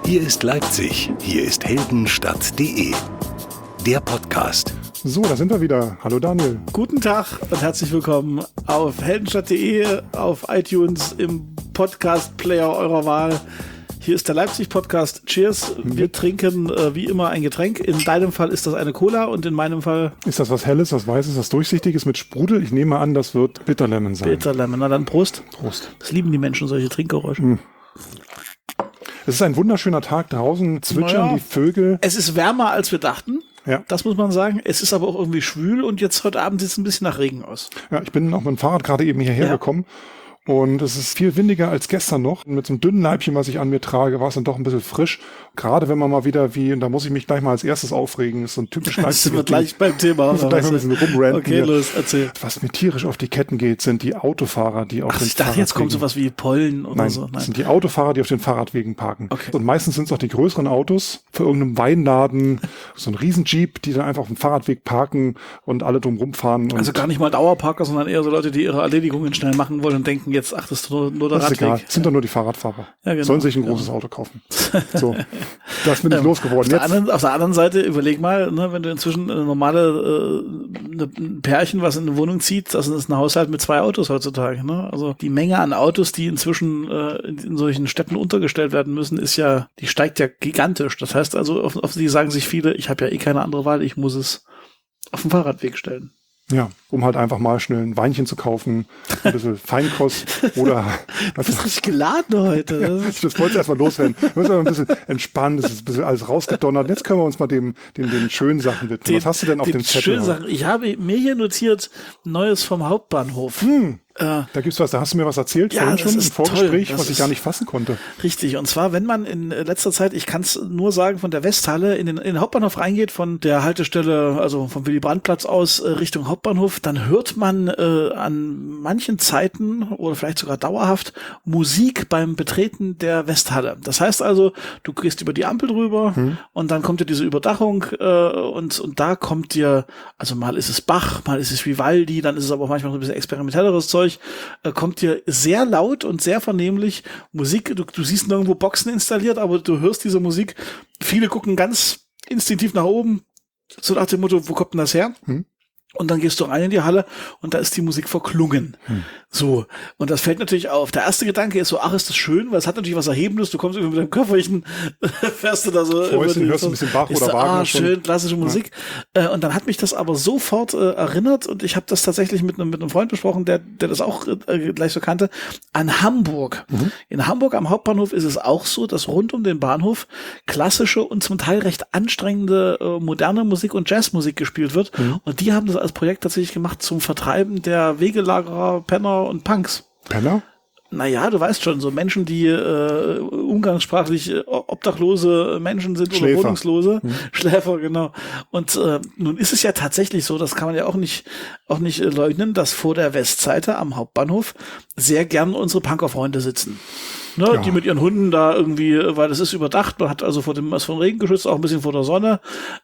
Hier ist Leipzig, hier ist Heldenstadt.de. Der Podcast. So, da sind wir wieder. Hallo Daniel. Guten Tag und herzlich willkommen auf Heldenstadt.de, auf iTunes, im Podcast-Player eurer Wahl. Hier ist der Leipzig-Podcast. Cheers. Wir trinken wie immer ein Getränk. In deinem Fall ist das eine Cola und in meinem Fall... Ist das was Helles, was Weißes, was Durchsichtiges mit Sprudel? Ich nehme an, das wird Bitterlemon sein. Bitterlemon. Na dann Prost. Prost. Das lieben die Menschen, solche Trinkgeräusche. Es ist ein wunderschöner Tag. Draußen zwitschern die Vögel. Es ist wärmer, als wir dachten. Ja. Das muss man sagen. Es ist aber auch irgendwie schwül und jetzt heute Abend sieht es ein bisschen nach Regen aus. Ja, ich bin auch mit dem Fahrrad gerade eben hierher gekommen. Und es ist viel windiger als gestern noch. Mit so einem dünnen Leibchen, was ich an mir trage, war es dann doch ein bisschen frisch. Gerade wenn man mal wieder und da muss ich mich gleich mal als erstes aufregen, ist so ein typisch Leipzig. Sind wir gleich beim Thema. Gleich mal ein bisschen rumranten. Okay, los, erzähl. Was mir tierisch auf die Ketten geht, sind die Autofahrer, die auf den ich dachte, jetzt kommt sowas wie Pollen oder so. Nein, das sind die Autofahrer, die auf den Fahrradwegen parken. Okay. Und meistens sind es auch die größeren Autos für irgendeinen Weinladen, so ein Riesenjeep, die dann einfach auf dem Fahrradweg parken und alle drum rumfahren. Also gar nicht mal Dauerparker, sondern eher so Leute, die ihre Erledigungen schnell machen wollen und denken, jetzt achtest du nur der das ist Radweg. egal. Sind doch nur die Fahrradfahrer. Ja, genau. Sollen sich ein großes Auto kaufen. So, das bin ich losgeworden. Auf der anderen Seite, überleg mal, ne, wenn du inzwischen eine normale ein Pärchen, was in eine Wohnung zieht, das ist ein Haushalt mit 2 Autos heutzutage. Ne? Also die Menge an Autos, die inzwischen in solchen Städten untergestellt werden müssen, die steigt ja gigantisch. Das heißt also, auf die sagen sich viele, ich habe ja eh keine andere Wahl, ich muss es auf den Fahrradweg stellen. Ja, um halt einfach mal schnell ein Weinchen zu kaufen, ein bisschen Feinkost oder... Du bist richtig geladen heute. Ja, das wollte ich erstmal loswerden. Wir müssen ein bisschen entspannen, das ist ein bisschen alles rausgedonnert. Jetzt können wir uns mal den schönen Sachen widmen. Was hast du denn auf dem Zettel? Ich habe mir hier notiert, Neues vom Hauptbahnhof. Da gibt's was, da hast du mir was erzählt vorhin schon im Vorgespräch, was ich gar nicht fassen konnte. Richtig, und zwar, wenn man in letzter Zeit, ich kann es nur sagen, von der Westhalle in den Hauptbahnhof reingeht, von der Haltestelle, also vom Willy-Brandt-Platz aus Richtung Hauptbahnhof, dann hört man an manchen Zeiten oder vielleicht sogar dauerhaft Musik beim Betreten der Westhalle. Das heißt also, du gehst über die Ampel drüber und dann kommt dir diese Überdachung und da kommt dir, also mal ist es Bach, mal ist es Vivaldi, dann ist es aber auch manchmal so ein bisschen experimentelleres Zeug, kommt dir sehr laut und sehr vernehmlich Musik. Du siehst nirgendwo Boxen installiert, aber du hörst diese Musik. Viele gucken ganz instinktiv nach oben, so nach dem Motto, wo kommt denn das her? Und dann gehst du rein in die Halle und da ist die Musik verklungen. So. Und das fällt natürlich auf. Der erste Gedanke ist so, ach, ist das schön, weil es hat natürlich was Erhebendes. Du kommst irgendwie mit deinem Köfferchen, fährst du da so. Hörst du ein bisschen Bach oder Wagner schon. Schön, klassische Musik. Ja. Und dann hat mich das aber sofort erinnert und ich habe das tatsächlich mit einem Freund besprochen, der das auch gleich so kannte, an Hamburg. In Hamburg am Hauptbahnhof ist es auch so, dass rund um den Bahnhof klassische und zum Teil recht anstrengende moderne Musik und Jazzmusik gespielt wird. Und die haben das als Projekt tatsächlich gemacht zum Vertreiben der Wegelagerer, Penner und Punks. Penner? Naja, du weißt schon, so Menschen, die umgangssprachlich obdachlose Menschen sind Schläfer. Oder Wohnungslose. Schläfer, genau. Und nun ist es ja tatsächlich so, das kann man ja auch nicht leugnen, dass vor der Westseite am Hauptbahnhof sehr gern unsere Punkerfreunde sitzen. Ne, ja. Die mit ihren Hunden da irgendwie, weil das ist überdacht, man hat also vor dem Regen geschützt, auch ein bisschen vor der Sonne.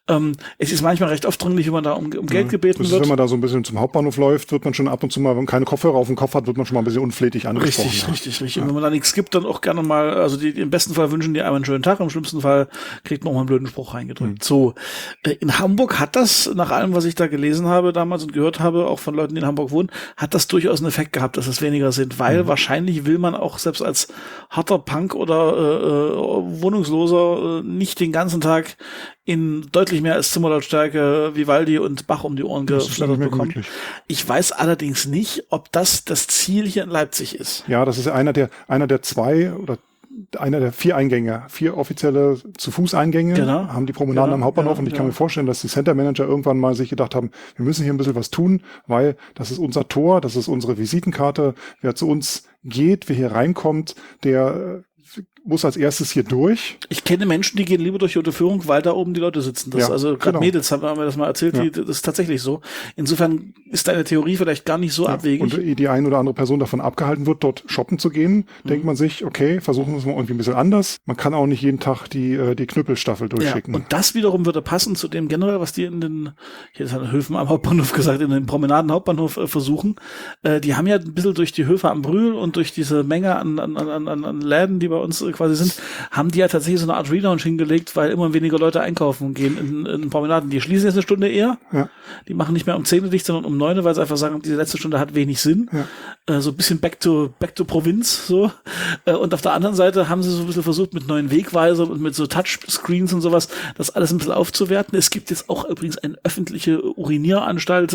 Es ist manchmal recht aufdringlich, wenn man da um Geld gebeten wird. Wenn man da so ein bisschen zum Hauptbahnhof läuft, wird man schon ab und zu mal, wenn man keine Kopfhörer auf dem Kopf hat, wird man schon mal ein bisschen unflätig angesprochen. Richtig. Und wenn man da nichts gibt, dann auch gerne mal, also im besten Fall wünschen die einmal einen schönen Tag, im schlimmsten Fall kriegt man auch mal einen blöden Spruch reingedrückt. So, in Hamburg hat das, nach allem, was ich da gelesen habe damals und gehört habe, auch von Leuten, die in Hamburg wohnen, hat das durchaus einen Effekt gehabt, dass es weniger sind, weil wahrscheinlich will man auch selbst als harter Punk oder Wohnungsloser nicht den ganzen Tag in deutlich mehr als Zimmerlautstärke Vivaldi und Bach um die Ohren geschlagen bekommen. Ich weiß allerdings nicht, ob das Ziel hier in Leipzig ist. Ja, das ist einer der 2 oder einer der 4 Eingänge, 4 offizielle Zu-Fuß-Eingänge haben die Promenaden am Hauptbahnhof und ich kann mir vorstellen, dass die Center-Manager irgendwann mal sich gedacht haben, wir müssen hier ein bisschen was tun, weil das ist unser Tor, das ist unsere Visitenkarte, wer zu uns geht, wer hier reinkommt, der muss als erstes hier durch. Ich kenne Menschen, die gehen lieber durch die Unterführung, weil da oben die Leute sitzen. Also gerade Mädels haben mir das mal erzählt, das ist tatsächlich so. Insofern ist deine Theorie vielleicht gar nicht so abwegig. Und die ein oder andere Person davon abgehalten wird, dort shoppen zu gehen, denkt man sich, okay, versuchen wir es mal irgendwie ein bisschen anders. Man kann auch nicht jeden Tag die Knüppelstaffel durchschicken. Und das wiederum würde passen zu dem generell, was die hier ist Höfen am Hauptbahnhof gesagt, in den Promenaden Hauptbahnhof versuchen. Die haben ja ein bisschen durch die Höfe am Brühl und durch diese Menge an Läden, die bei uns quasi sind, haben die ja tatsächlich so eine Art Relaunch hingelegt, weil immer weniger Leute einkaufen gehen in Promenaden. Die schließen jetzt eine Stunde eher. Ja. Die machen nicht mehr um 10 dicht, sondern um 9, weil sie einfach sagen, diese letzte Stunde hat wenig Sinn. Ja. So ein bisschen back to Provinz, so. Und auf der anderen Seite haben sie so ein bisschen versucht, mit neuen Wegweisern und mit so Touchscreens und sowas, das alles ein bisschen aufzuwerten. Es gibt jetzt auch übrigens eine öffentliche Urinieranstalt,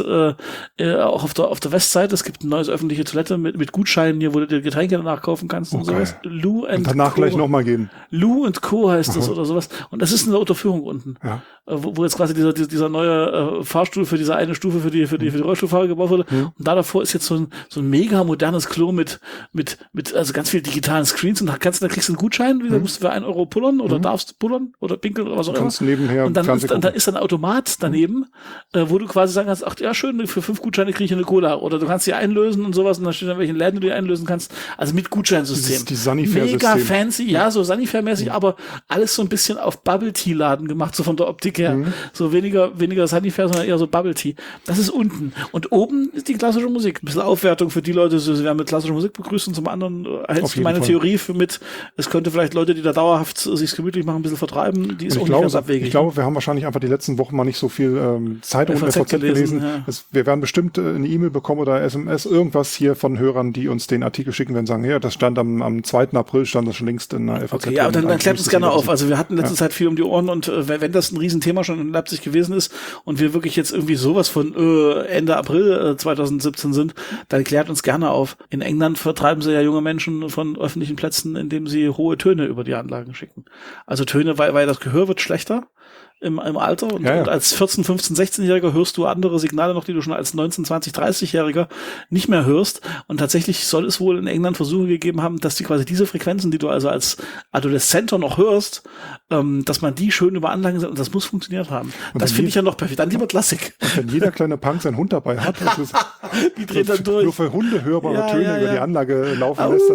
auch auf der Westseite. Es gibt eine neue öffentliche Toilette mit Gutscheinen hier, wo du dir Getränke danach kaufen kannst und sowas. Lou and danach Co. gleich nochmal gehen. Lou & Co. heißt das oder sowas. Und das ist eine Unterführung unten. Ja. Wo jetzt quasi dieser neue Fahrstuhl für diese eine Stufe für die Rollstuhlfahrer gebaut wurde. Und da davor ist jetzt so ein mega modernes Klo mit also ganz viel digitalen Screens und da kriegst du einen Gutschein, da musst du für 1 Euro pullern oder darfst pullern oder pinkeln oder was auch immer. Nebenher und dann ist ein Automat daneben, wo du quasi sagen kannst, ach ja schön, für 5 Gutscheine kriege ich eine Cola oder du kannst die einlösen und sowas und dann steht dann welchen Läden du die einlösen kannst. Also mit Gutscheinsystem. Die Sanifair-System. Mega fancy, ja, so Sanifair-mäßig, aber alles so ein bisschen auf Bubble-Tea-Laden gemacht, so von der Optik her. So weniger Sanifair, sondern eher so Bubble-Tea. Das ist unten. Und oben ist die klassische Musik. Ein bisschen Aufwertung für die Leute, sie werden mit klassischer Musik begrüßt und zum anderen hältst du meine Theorie es könnte vielleicht Leute, die da dauerhaft sich gemütlich machen, ein bisschen vertreiben, die ist auch nicht ganz abwegig. Ich glaube, wir haben wahrscheinlich einfach die letzten Wochen mal nicht so viel Zeitung und FAZ gelesen. Ja. Wir werden bestimmt eine E-Mail bekommen oder SMS, irgendwas hier von Hörern, die uns den Artikel schicken, wenn sagen, ja, das stand am 2. April, stand das schon längst in der FAZ. Okay, ja, dann klärt uns gerne auf. Also wir hatten letzte Zeit viel um die Ohren und wenn das ein Riesenthema schon in Leipzig gewesen ist und wir wirklich jetzt irgendwie sowas von Ende April 2017 sind, dann klärt uns gerne auf. In England vertreiben sie ja junge Menschen von öffentlichen Plätzen, indem sie hohe Töne über die Anlagen schicken. Also Töne, weil das Gehör wird schlechter im Alter und als 14, 15, 16-Jähriger hörst du andere Signale noch, die du schon als 19, 20, 30-Jähriger nicht mehr hörst. Und tatsächlich soll es wohl in England Versuche gegeben haben, dass die quasi diese Frequenzen, die du also als Adoleszenter noch hörst, dass man die schön über Anlagen setzt und das muss funktioniert haben. Und das finde ich ja noch perfekt. Dann lieber Klassik. Und wenn jeder kleine Punk seinen Hund dabei hat, die dreht dann durch. Nur für Hunde hörbare Töne über die Anlage laufen lässt,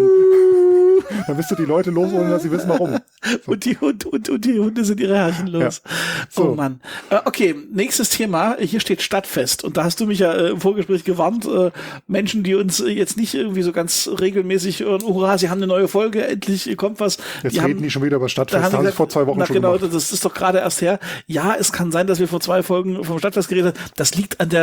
dann wirst du die Leute los, ohne dass sie wissen, warum. So. Und die Hunde sind ihre Herrchen los. Ja. So. Oh Mann. Okay, nächstes Thema. Hier steht Stadtfest. Und da hast du mich ja im Vorgespräch gewarnt, Menschen, die uns jetzt nicht irgendwie so ganz regelmäßig hören, hurra, sie haben eine neue Folge, endlich kommt was. Jetzt reden die schon wieder über Stadtfest. Da haben sie vor 2 Wochen schon gemacht. Das ist doch gerade erst her. Ja, es kann sein, dass wir vor 2 Folgen vom Stadtfest geredet haben. Das liegt an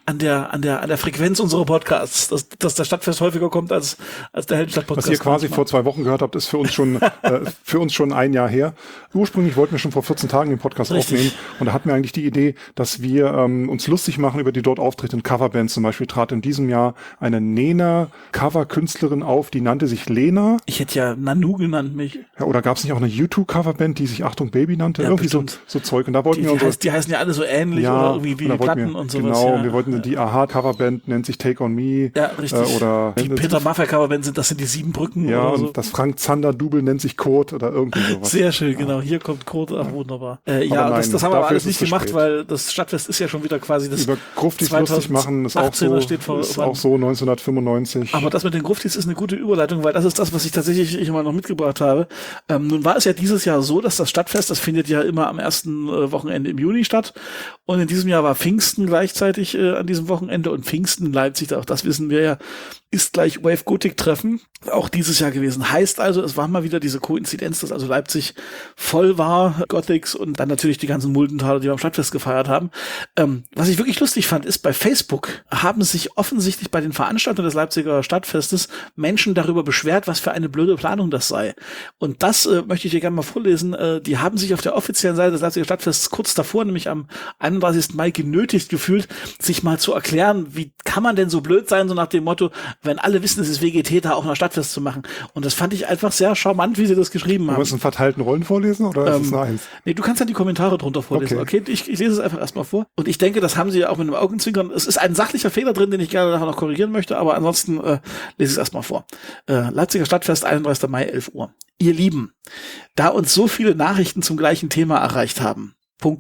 der Frequenz unserer Podcasts, dass der Stadtfest häufiger kommt als der Heldenstadt-Podcast. Was ihr quasi vor 2 Wochen gehört habt, ist für uns schon 1 Jahr her. Ursprünglich wollten wir schon vor 14 Tagen den Podcast aufnehmen und da hatten wir eigentlich die Idee, dass wir uns lustig machen über die dort auftretenden Coverbands. Zum Beispiel trat in diesem Jahr eine Nena-Cover-Künstlerin auf, die nannte sich Lena. Ich hätte ja Nanu genannt mich. Ja, oder gab es nicht auch eine U2-Coverband, die sich Achtung Baby nannte? Ja, irgendwie so Zeug. Und da wollten die heißen ja alle so ähnlich oder irgendwie wie die Platten und sowas. Genau, und wir wollten die Aha-Coverband, nennt sich Take On Me. Ja, richtig. Oder die Peter Maffay-Coverband das sind die 7 Brücken ja, oder so. Und das Frank Zander-Double nennt sich Kurt oder irgendwie sowas. Sehr schön, genau. Hier kommt Kurt, ach wunderbar. Ja, nein, das haben wir aber alles nicht gemacht, weil das Stadtfest ist ja schon wieder quasi das über Gruftis lustig machen ist auch so, steht vor, ist auch so 1995. Aber das mit den Gruftis ist eine gute Überleitung, weil das ist das, was ich tatsächlich immer noch mitgebracht habe. Nun war es ja dieses Jahr so, dass das Stadtfest, das findet ja immer am ersten Wochenende im Juni statt und in diesem Jahr war Pfingsten gleichzeitig an diesem Wochenende und Pfingsten in Leipzig, auch das wissen wir ja, ist gleich Wave Gothic Treffen, auch dieses Jahr gewesen. Heißt also, es war mal wieder diese Koinzidenz, dass also Leipzig voll war, Gothics und dann natürlich die ganzen Muldenthaler, die beim Stadtfest gefeiert haben. Was ich wirklich lustig fand, ist, bei Facebook haben sich offensichtlich bei den Veranstaltern des Leipziger Stadtfestes Menschen darüber beschwert, was für eine blöde Planung das sei. Und das möchte ich dir gerne mal vorlesen. Die haben sich auf der offiziellen Seite des Leipziger Stadtfestes kurz davor, nämlich am 31. Mai, genötigt gefühlt, sich mal zu erklären, wie kann man denn so blöd sein, so nach dem Motto, wenn alle wissen, es ist WGT, da auch noch Stadtfest zu machen. Und das fand ich einfach sehr charmant, wie sie das geschrieben haben. Du musst einen verteilten Rollen vorlesen oder ist es eine Eins? Nee, du kannst ja die Kommentare drunter vorlesen. Okay, ich lese es einfach erstmal vor. Und ich denke, das haben sie ja auch mit einem Augenzwinkern. Es ist ein sachlicher Fehler drin, den ich gerne nachher noch korrigieren möchte, aber ansonsten lese ich es erstmal vor. Leipziger Stadtfest, 31. Mai, 11 Uhr. Ihr Lieben, da uns so viele Nachrichten zum gleichen Thema erreicht haben. ...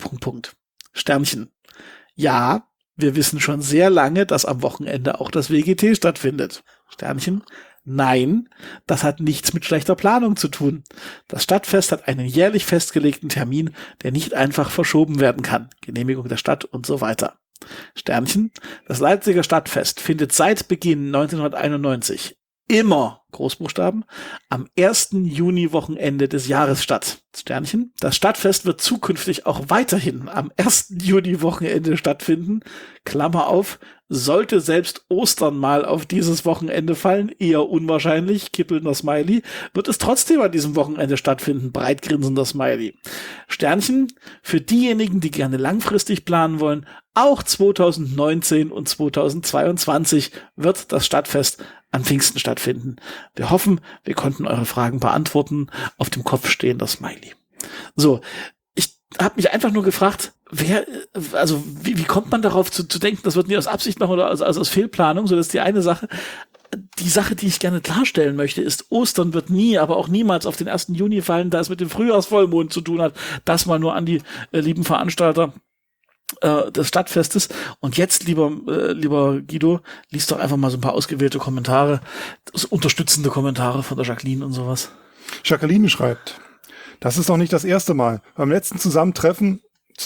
Sternchen. Ja, wir wissen schon sehr lange, dass am Wochenende auch das WGT stattfindet. Sternchen. Nein, das hat nichts mit schlechter Planung zu tun. Das Stadtfest hat einen jährlich festgelegten Termin, der nicht einfach verschoben werden kann. Genehmigung der Stadt und so weiter. Sternchen. Das Leipziger Stadtfest findet seit Beginn 1991 immer Großbuchstaben, am 1. Juni-Wochenende des Jahres statt. Sternchen. Das Stadtfest wird zukünftig auch weiterhin am 1. Juni-Wochenende stattfinden. Klammer auf, sollte selbst Ostern mal auf dieses Wochenende fallen, eher unwahrscheinlich, kippelnder Smiley, wird es trotzdem an diesem Wochenende stattfinden, breitgrinsender Smiley. Sternchen, für diejenigen, die gerne langfristig planen wollen, auch 2019 und 2022 wird das Stadtfest an Pfingsten stattfinden. Wir hoffen, wir konnten eure Fragen beantworten. Auf dem Kopf stehender Smiley. So, ich habe mich einfach nur gefragt, wie kommt man darauf zu denken, das wird nie aus Absicht machen oder also aus Fehlplanung, so das ist die eine Sache. Die Sache, die ich gerne klarstellen möchte, ist, Ostern wird nie, aber auch niemals auf den 1. Juni fallen, da es mit dem Frühjahrsvollmond zu tun hat. Das mal nur an die lieben Veranstalter des Stadtfestes. Und jetzt, lieber Guido, liest doch einfach mal so ein paar ausgewählte Kommentare, unterstützende Kommentare von der Jacqueline und sowas. Jacqueline schreibt, das ist doch nicht das erste Mal. Beim letzten Zusammentreffen,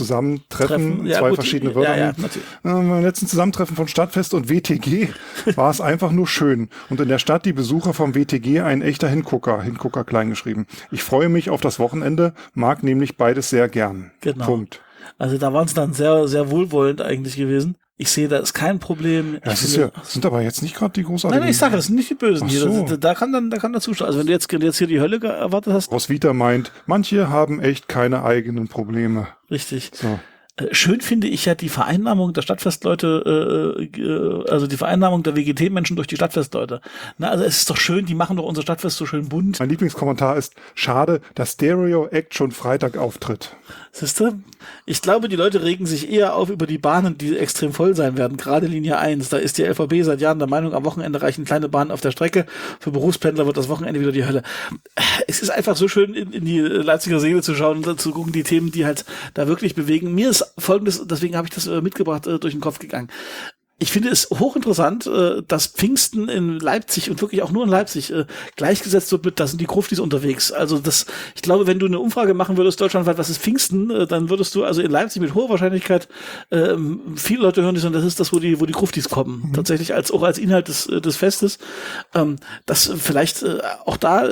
ja, zwei gut, verschiedene Wörter. Ja, beim letzten Zusammentreffen von Stadtfest und WTG war es einfach nur schön. Und in der Stadt die Besucher vom WTG ein echter Hingucker kleingeschrieben. Ich freue mich auf das Wochenende, mag nämlich beides sehr gern. Genau. Punkt. Also da waren es dann sehr, sehr wohlwollend eigentlich gewesen. Ich sehe, da ist kein Problem. Ja, sind aber jetzt nicht gerade die großartigen... Nein, ich sage, das sind nicht die Bösen hier. So. Da kann der zuschauen. Also wenn du jetzt hier die Hölle erwartet hast... Roswitha meint, manche haben echt keine eigenen Probleme. Richtig. So. Schön finde ich ja die Vereinnahmung der Stadtfestleute, also die Vereinnahmung der WGT-Menschen durch die Stadtfestleute. Na, also es ist doch schön, die machen doch unser Stadtfest so schön bunt. Mein Lieblingskommentar ist, schade, dass Stereo Act schon Freitag auftritt. Siehst du? Ich glaube, die Leute regen sich eher auf über die Bahnen, die extrem voll sein werden. Gerade Linie 1. Da ist die LVB seit Jahren der Meinung, am Wochenende reichen kleine Bahnen auf der Strecke. Für Berufspendler wird das Wochenende wieder die Hölle. Es ist einfach so schön, in die Leipziger Seele zu schauen und zu gucken, die Themen, die halt da wirklich bewegen. Mir ist Folgendes, deswegen habe ich das mitgebracht, durch den Kopf gegangen. Ich finde es hochinteressant, dass Pfingsten in Leipzig und wirklich auch nur in Leipzig gleichgesetzt wird mit, da sind die Gruftis unterwegs. Also ich glaube, wenn du eine Umfrage machen würdest deutschlandweit, was ist Pfingsten, dann würdest du also in Leipzig mit hoher Wahrscheinlichkeit viele Leute hören, die sagen, das ist das, wo die Gruftis kommen. Mhm. Tatsächlich auch als Inhalt des Festes. Das vielleicht auch da,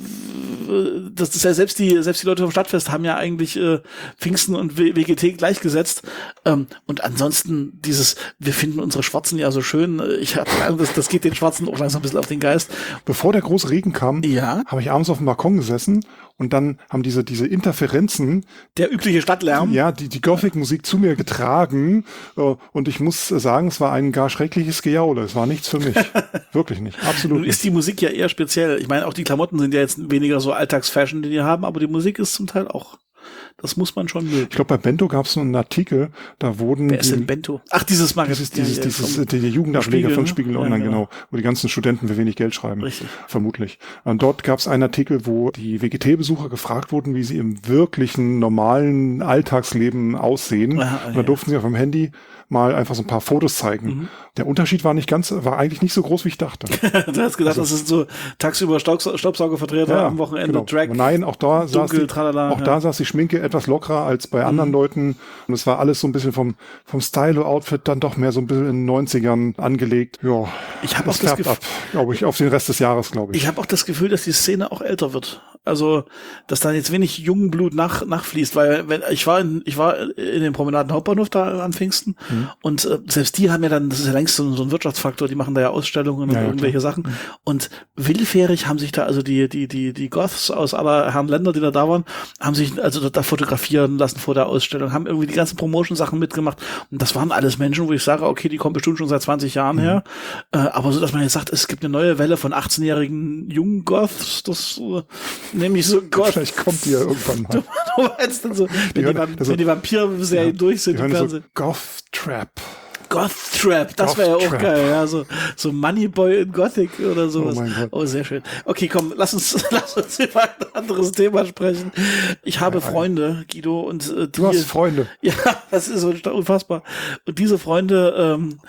das ist ja selbst die Leute vom Stadtfest haben ja eigentlich Pfingsten und WGT gleichgesetzt. Und ansonsten wir finden unsere Schwarzen ja so schön. Ich habe das geht den Schwarzen auch langsam ein bisschen auf den Geist. Bevor der große Regen kam, habe ich abends auf dem Balkon gesessen und dann haben diese Interferenzen, der übliche Stadtlärm, ja, die Gothic-Musik zu mir getragen und ich muss sagen, es war ein gar schreckliches Gejaule. Es war nichts für mich. Wirklich nicht. Absolut nicht. Ist die Musik ja eher speziell. Ich meine, auch die Klamotten sind ja jetzt weniger so Alltagsfashion, die haben, aber die Musik ist zum Teil auch. Das muss man schon mögen. Ich glaube, bei Bento gab es so einen Artikel, da wurden... Wer ist denn Bento? Ach, dieses Magazin. Der Jugendableger von Spiegel Online, ja, genau. Wo die ganzen Studenten für wenig Geld schreiben. Richtig. Vermutlich. Und dort gab es einen Artikel, wo die WGT-Besucher gefragt wurden, wie sie im wirklichen, normalen Alltagsleben aussehen. Und da durften sie auf dem Handy mal einfach so ein paar Fotos zeigen. Mhm. Der Unterschied war eigentlich nicht so groß, wie ich dachte. Du hast gedacht, das sind so tagsüber Staubsaugervertreter, am Wochenende genau. Drag. Nein, auch da dunkel, da saß die Schminke etwas lockerer als bei anderen Leuten. Und es war alles so ein bisschen vom Stylo-Outfit dann doch mehr so ein bisschen in den 90ern angelegt. Ja, ich habe auch das Gefühl, glaube ich, auf den Rest des Jahres, glaube ich. Ich habe auch das Gefühl, dass die Szene auch älter wird. Also, dass da jetzt wenig Jungenblut nachfließt, weil ich war in den Promenaden Hauptbahnhof da an Pfingsten und selbst die haben ja dann, das ist ja längst so ein Wirtschaftsfaktor, die machen da ja Ausstellungen und irgendwelche Sachen und willfährig haben sich da also die Goths aus aller Herren Länder, die da waren, haben sich also da fotografieren lassen vor der Ausstellung, haben irgendwie die ganzen Promotion-Sachen mitgemacht und das waren alles Menschen, wo ich sage, okay, die kommen bestimmt schon seit 20 Jahren her, aber so, dass man jetzt sagt, es gibt eine neue Welle von 18-jährigen jungen Goths, das nämlich so, Gott. Vielleicht kommt die ja irgendwann mal. Du meinst dann so, wenn die Vampir-Serien durch sind im Fernsehen. So Goth-Trap. Goth-Trap, das wäre ja auch geil, ja, so Moneyboy in Gothic oder sowas. Oh mein Gott. Oh, sehr schön. Okay, komm, lass uns über ein anderes Thema sprechen. Ich habe Freunde, Guido, und du hast Freunde? Ja, das ist so unfassbar. Und diese Freunde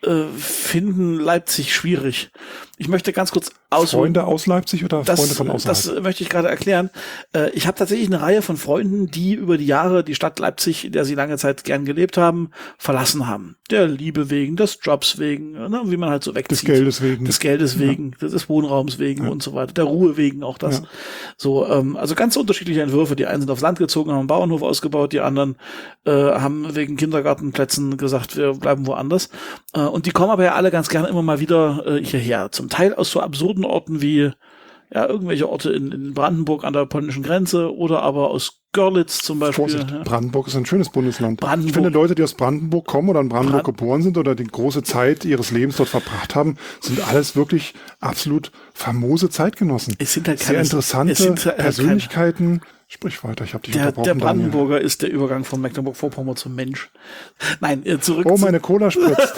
finden Leipzig schwierig. Ich möchte ganz kurz ausholen. Freunde aus Leipzig oder Freunde von außerhalb? Das möchte ich gerade erklären. Ich habe tatsächlich eine Reihe von Freunden, die über die Jahre die Stadt Leipzig, in der sie lange Zeit gern gelebt haben, verlassen haben. Der Liebe wegen, des Jobs wegen, ne, wie man halt so wegzieht. Des Geldes wegen. Des Geldes wegen, des Wohnraums wegen und so weiter. Der Ruhe wegen auch das. Ja. So, also ganz unterschiedliche Entwürfe. Die einen sind aufs Land gezogen, haben einen Bauernhof ausgebaut, die anderen haben wegen Kindergartenplätzen gesagt, wir bleiben woanders. Und die kommen aber ja alle ganz gerne immer mal wieder hierher. Zum Teil aus so absurden Orten wie irgendwelche Orte in Brandenburg an der polnischen Grenze oder aber aus Görlitz zum Beispiel. Vorsicht, Brandenburg ist ein schönes Bundesland. Ich finde, Leute, die aus Brandenburg kommen oder in Brandenburg geboren sind oder die große Zeit ihres Lebens dort verbracht haben, sind alles wirklich absolut famose Zeitgenossen. Es sind halt sehr interessante Persönlichkeiten. Sprich weiter, ich habe dich unterbrochen. Der Brandenburger ist der Übergang von Mecklenburg-Vorpommern zum Mensch. Nein, zurück. Oh, meine Cola spritzt.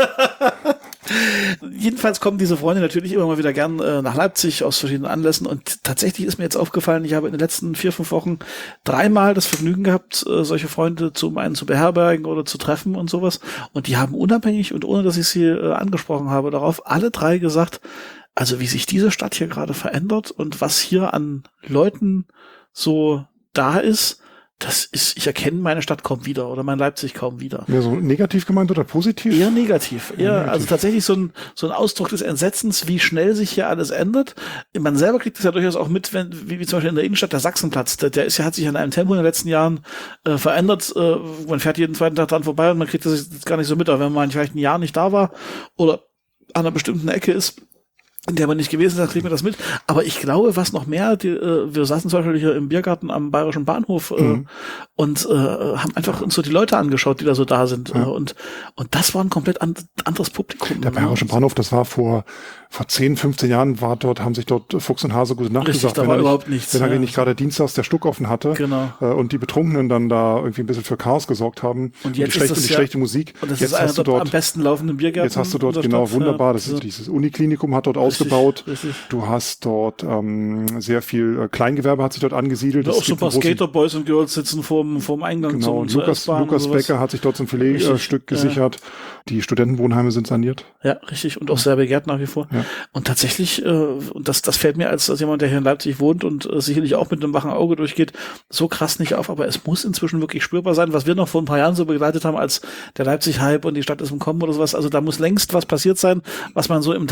Jedenfalls kommen diese Freunde natürlich immer mal wieder gern nach Leipzig aus verschiedenen Anlässen und tatsächlich ist mir jetzt aufgefallen, ich habe in den letzten 4-5 Wochen 3-mal das Vergnügen gehabt, solche Freunde zum einen zu beherbergen oder zu treffen und sowas und die haben unabhängig und ohne, dass ich sie angesprochen habe, darauf alle 3 gesagt, also wie sich diese Stadt hier gerade verändert und was hier an Leuten so da ist, ich erkenne meine Stadt kaum wieder oder mein Leipzig kaum wieder. Ja, so negativ gemeint oder positiv? Eher negativ. Also tatsächlich so ein Ausdruck des Entsetzens, wie schnell sich hier alles ändert. Man selber kriegt es ja durchaus auch mit, wie zum Beispiel in der Innenstadt der Sachsenplatz. Hat sich in einem Tempo in den letzten Jahren verändert. Man fährt jeden zweiten Tag dran vorbei und man kriegt das jetzt gar nicht so mit. Aber wenn man vielleicht ein Jahr nicht da war oder an einer bestimmten Ecke ist, in der man nicht gewesen ist, kriegt man das mit. Aber ich glaube, was noch mehr, wir saßen zum Beispiel hier im Biergarten am Bayerischen Bahnhof und haben einfach uns so die Leute angeschaut, die da so da sind. Ja. Und das war ein komplett anderes Publikum. Der Bayerische Bahnhof, das war vor 10, 15 Jahren haben sich dort Fuchs und Hase gute Nacht gesagt. Da war überhaupt nichts. Wenn er nicht gerade dienstags der Stuck offen hatte und die Betrunkenen dann da irgendwie ein bisschen für Chaos gesorgt haben und jetzt die schlechte Musik. Und das ist einer dort am besten laufenden Biergarten. Jetzt hast du dort, genau, wunderbar, das ist dieses Uniklinikum hat dort ausgebaut. Richtig. Du hast dort sehr viel Kleingewerbe hat sich dort angesiedelt. Auch so ein paar Skaterboys und Girls sitzen vorm Eingang zum Lukas Becker hat sich dort zum Filetstück gesichert. Die Studentenwohnheime sind saniert. Ja, richtig. Und auch sehr begehrt nach wie vor. Ja. Und tatsächlich, und das fällt mir als jemand, der hier in Leipzig wohnt und sicherlich auch mit einem wachen Auge durchgeht, so krass nicht auf. Aber es muss inzwischen wirklich spürbar sein, was wir noch vor ein paar Jahren so begleitet haben als der Leipzig-Hype und die Stadt ist im Kommen oder sowas. Also da muss längst was passiert sein, was man so im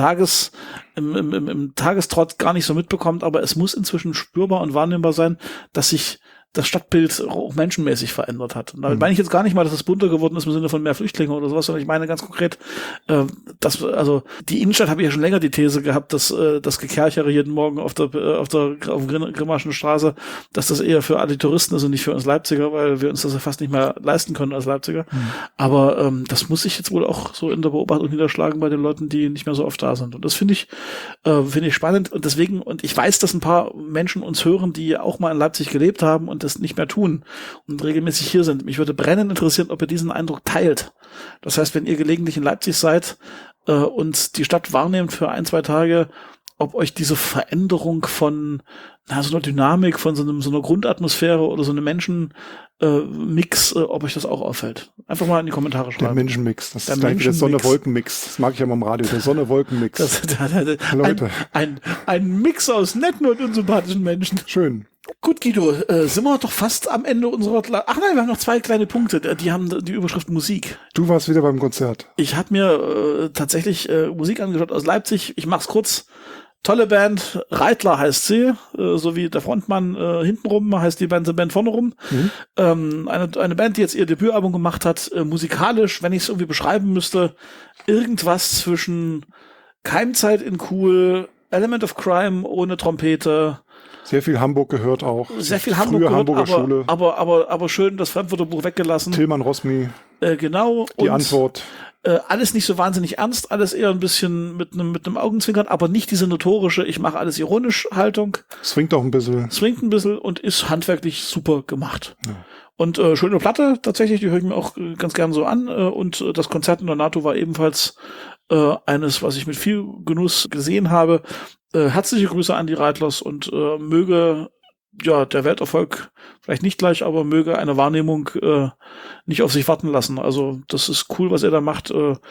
Tagestrott gar nicht so mitbekommt. Aber es muss inzwischen spürbar und wahrnehmbar sein, dass sich das Stadtbild auch menschenmäßig verändert hat. Und damit meine ich jetzt gar nicht mal, dass es bunter geworden ist im Sinne von mehr Flüchtlinge oder sowas, sondern ich meine ganz konkret, also die Innenstadt habe ich ja schon länger die These gehabt, dass das Gekerchere jeden Morgen auf der Grimmaschen Straße, dass das eher für alle Touristen ist und nicht für uns Leipziger, weil wir uns das ja fast nicht mehr leisten können als Leipziger. Aber das muss sich jetzt wohl auch so in der Beobachtung niederschlagen bei den Leuten, die nicht mehr so oft da sind. Und das finde ich spannend und deswegen, und ich weiß, dass ein paar Menschen uns hören, die auch mal in Leipzig gelebt haben und das nicht mehr tun und regelmäßig hier sind. Mich würde brennend interessieren, ob ihr diesen Eindruck teilt. Das heißt, wenn ihr gelegentlich in Leipzig seid und die Stadt wahrnehmt für 1-2 Tage, ob euch diese Veränderung von so einer Dynamik, von so einer Grundatmosphäre oder so einem Menschenmix, ob euch das auch auffällt. Einfach mal in die Kommentare schreiben. Der Menschenmix, das ist gleich wie der Sonne-Wolken-Mix. Das mag ich ja mal im Radio, der Sonne-Wolken-Mix. Leute. Ein Mix aus netten und unsympathischen Menschen. Schön. Gut, Guido, sind wir doch fast am Ende unserer... Ach nein, wir haben noch 2 kleine Punkte, die haben die Überschrift Musik. Du warst wieder beim Konzert. Ich habe mir tatsächlich Musik angeschaut aus Leipzig. Ich mach's kurz. Tolle Band, Reitler heißt sie, so wie der Frontmann hintenrum heißt die Band vorne rum. Eine Band, die jetzt ihr Debütalbum gemacht hat, musikalisch, wenn ich es irgendwie beschreiben müsste, irgendwas zwischen Keimzeit in Cool, Element of Crime ohne Trompete. Sehr viel Hamburg gehört auch. Sehr viel Hamburg gehört, Hamburger Schule. Aber schön das Frankfurter Buch weggelassen. Tilman Rosmi. Genau. Die Antwort. Alles nicht so wahnsinnig ernst, alles eher ein bisschen mit einem Augenzwinkern, aber nicht diese notorische, ich mache alles ironisch Haltung. Swingt auch ein bisschen. Swingt ein bisschen und ist handwerklich super gemacht. Ja. Und schöne Platte tatsächlich, die höre ich mir auch ganz gern so an. Und das Konzert in der NATO war ebenfalls eines, was ich mit viel Genuss gesehen habe. Herzliche Grüße an die Reitlers und möge der Welterfolg vielleicht nicht gleich, aber möge eine Wahrnehmung nicht auf sich warten lassen. Also das ist cool, was er da macht.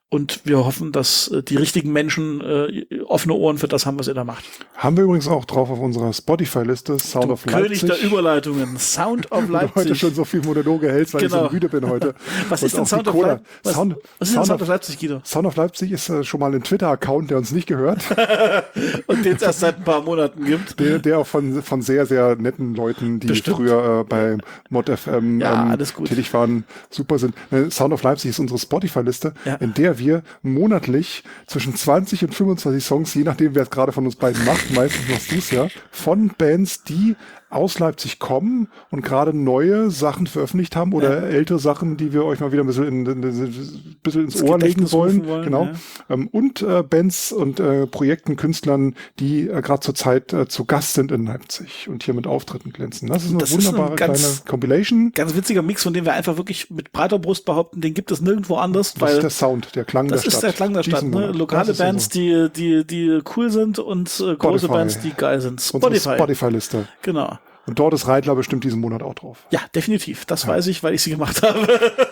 Und wir hoffen, dass die richtigen Menschen offene Ohren für das haben, was ihr da macht. Haben wir übrigens auch drauf auf unserer Spotify-Liste, Sound of Leipzig. König der Überleitungen, Sound of Leipzig. Du heute schon so viel Monologe hältst, weil ich so müde bin heute. Was ist denn Sound of Leipzig? Was ist denn Sound of Leipzig, Guido? Sound of Leipzig ist schon mal ein Twitter-Account, der uns nicht gehört. Und den es erst seit ein paar Monaten gibt. Der auch von sehr, sehr netten Leuten, die früher bei Mod FM tätig waren, super sind. Sound of Leipzig ist unsere Spotify-Liste, in der wir monatlich zwischen 20 und 25 Songs, je nachdem, wer es gerade von uns beiden macht, meistens machst du es ja, von Bands, die aus Leipzig kommen und gerade neue Sachen veröffentlicht haben oder ältere Sachen, die wir euch mal wieder ein bisschen ins Ohr legen wollen. Genau. Ja. Und Bands und Projekten, Künstlern, die gerade zur Zeit zu Gast sind in Leipzig und hier mit Auftritten glänzen. Das ist eine wunderbare kleine Compilation. Ganz witziger Mix, von dem wir einfach wirklich mit breiter Brust behaupten, den gibt es nirgendwo anders. Das ist der Sound, der Klang der Stadt. Das ist der Klang der Stadt. Ne? Lokale Bands, die cool sind und große Bands, die geil sind. Spotify-Liste. Genau. Und dort ist Reitler bestimmt diesen Monat auch drauf. Ja, definitiv. Das weiß ich, weil ich sie gemacht habe.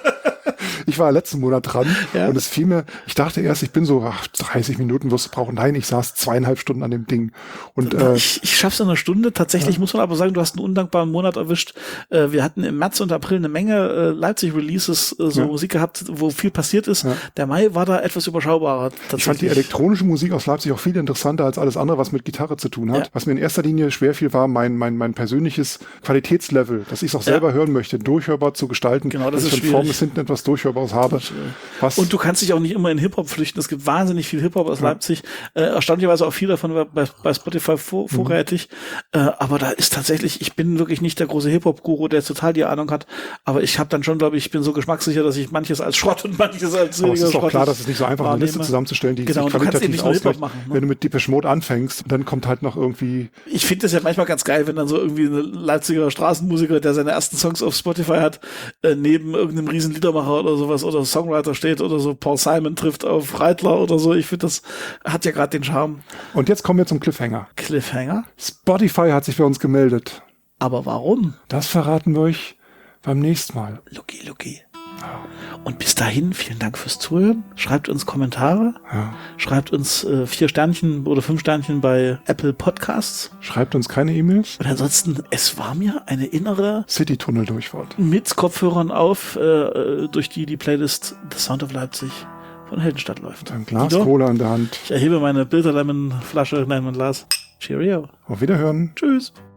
Ich war letzten Monat dran und es fiel mir, ich dachte erst, ich bin so, 30 Minuten wirst du brauchen. Nein, ich saß 2,5 Stunden an dem Ding. Und ich schaff's in einer Stunde. Tatsächlich muss man aber sagen, du hast einen undankbaren Monat erwischt. Wir hatten im März und April eine Menge Leipzig-Releases, Musik gehabt, wo viel passiert ist. Ja. Der Mai war da etwas überschaubarer. Ich fand die elektronische Musik aus Leipzig auch viel interessanter als alles andere, was mit Gitarre zu tun hat. Ja. Was mir in erster Linie schwer fiel, war mein persönliches Qualitätslevel, dass ich es auch selber hören möchte, durchhörbar zu gestalten. Genau, das ist von schwierig. Vorn bis hinten etwas Durchhörbares habe. Und du kannst dich auch nicht immer in Hip-Hop flüchten. Es gibt wahnsinnig viel Hip-Hop aus Leipzig. Erstaunlicherweise auch viel davon bei Spotify vorrätig. Aber da ist tatsächlich, ich bin wirklich nicht der große Hip-Hop-Guru, der total die Ahnung hat. Aber ich habe dann schon, glaube ich bin so geschmackssicher, dass ich manches als Schrott und manches als aber es ist auch klar, dass es nicht so einfach ist, eine Liste zusammenzustellen, die sich qualitativ ausgleicht. Ne? Wenn du mit Depeche Mode anfängst, dann kommt halt noch irgendwie... Ich finde das ja manchmal ganz geil, wenn dann so irgendwie ein Leipziger Straßenmusiker, der seine ersten Songs auf Spotify hat, neben irgendeinem riesen Liedermacher oder sowas oder Songwriter steht oder so, Paul Simon trifft auf Reitler oder so. Ich finde, das hat ja gerade den Charme. Und jetzt kommen wir zum Cliffhanger. Cliffhanger? Spotify hat sich bei uns gemeldet. Aber warum? Das verraten wir euch beim nächsten Mal. Lucky. Und bis dahin, vielen Dank fürs Zuhören. Schreibt uns Kommentare. Ja. Schreibt uns 4 Sternchen oder 5 Sternchen bei Apple Podcasts. Schreibt uns keine E-Mails. Und ansonsten, es war mir eine innere City-Tunnel-Durchfahrt. Mit Kopfhörern auf, durch die Playlist The Sound of Leipzig von Heldenstadt läuft. Ein Glas Cola in der Hand. Ich erhebe meine Bilderlemon-Flasche, nein, mein Glas. Cheerio. Auf Wiederhören. Tschüss.